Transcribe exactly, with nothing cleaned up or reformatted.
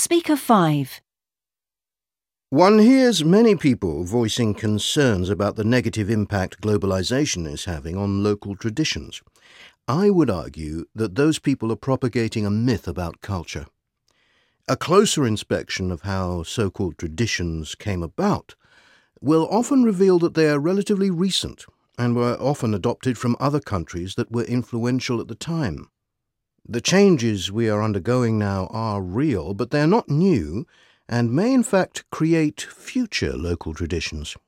Speaker five. One hears many people voicing concerns about the negative impact globalization is having on local traditions. I would argue that those people are propagating a myth about culture. A closer inspection of how so-called traditions came about will often reveal that they are relatively recent and were often adopted from other countries that were influential at the time. The changes we are undergoing now are real, but they are not new and may in fact create future local traditions.